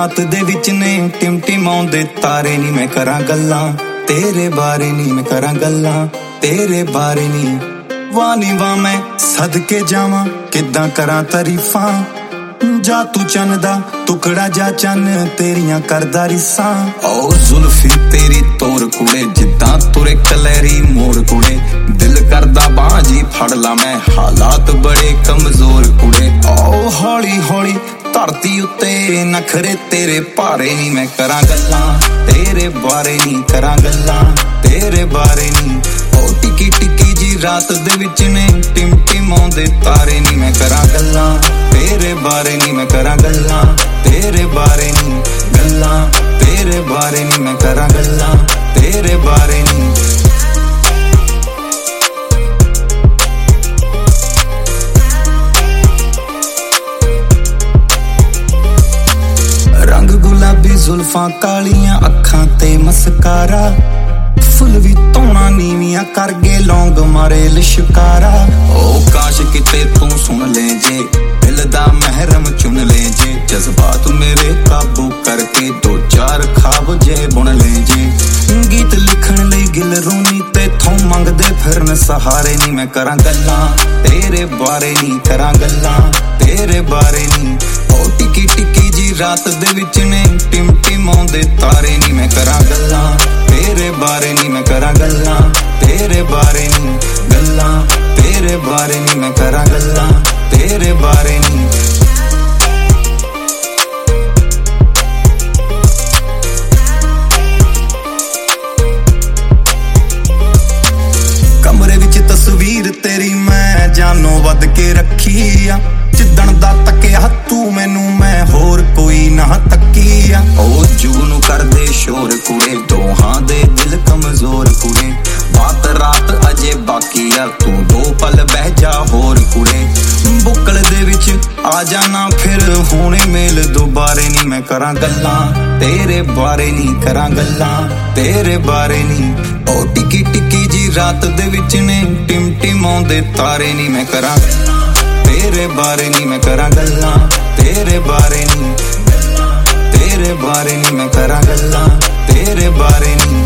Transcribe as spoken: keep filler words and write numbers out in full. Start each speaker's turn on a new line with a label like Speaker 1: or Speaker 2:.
Speaker 1: रात दे विच ने टिमटिमाउंदे तारे नी मैं करां गल्लां तेरे बारे नी मैं करां गल्लां तेरे बारे नी वाह नी वाह मैं सदके जावां किदां करां तारीफां जा तू चन दा टुकड़ा जा चन तेरियां करदा रिसां ओ जुल्फी तेरी तोर कुड़े जिद्दां तुरे कलैरी मोर कुड़े दिल करदा बाजी फड़ ला मैं हालात बड़े कमजोर कुड़े ओ हौली हौली धरती उत्ते नखरे तेरे भारे नी मैं करां गल्लां तेरे बारे नी करां गल्लां तेरे बारे नी ओ टिकी टिकी जी रात दे विच ने टिमटिमाउंदे तारे नी मैं करां गल्लां तेरे बारे नी मैं करां गल्लां तेरे बारे नी गल्लां तेरे बारे नी मैं करां गल्लां तेरे बारे नी गुलाबी जुल्फां कालियां अखां ते मस्कारा फुल भी धोना नीवियां कर गए लौंग मारे लिशकारा ओ काश किते तू सुन ले जे दिल दा महरम चुन ले जे जज्बात मेरे काबू करके दो चार खाब जे बुन ले जे गीत लिखण लई गिल रूनी ते थों मंगदे फिरन सहारे नी मैं करां गल्लां तेरे बारे नी करां गल्लां तेरे बारे नी ओ टिकी टिकी जी रात दे विच ने टिमटिमाउंदे तारे नी मैं करां गल्लां तेरे बारे नी मैं करां गल्लां तेरे बारे नी गल्लां तेरे बारे नी मैं करां गल्लां तेरे बारे नी कमरे विच तस्वीर तेरी मैं जानों वध के रखी आ जिदण दा तकिया तू मैनू मैं होर कोई ना तकिया ओ जूनू कर दे शोर कुड़े दोहां दे दिल कमजोर कुड़े बात रात अजे बाकी आ तू दो पल बह जा होर कुड़े बुकल दे विच आ जाना फिर होने मेल दोबारे नी मैं करां गल्लां तेरे बारे नी करां गल्लां तेरे बारे नी ओ टिकी टिकी जी रात दे विच ने टिमटिमाउंदे तारे नी मैं करां तेरे बारे नी मैं करां गल्लां तेरे बारे नी तेरे बारे नी मैं करां गल्लां तेरे बारे नी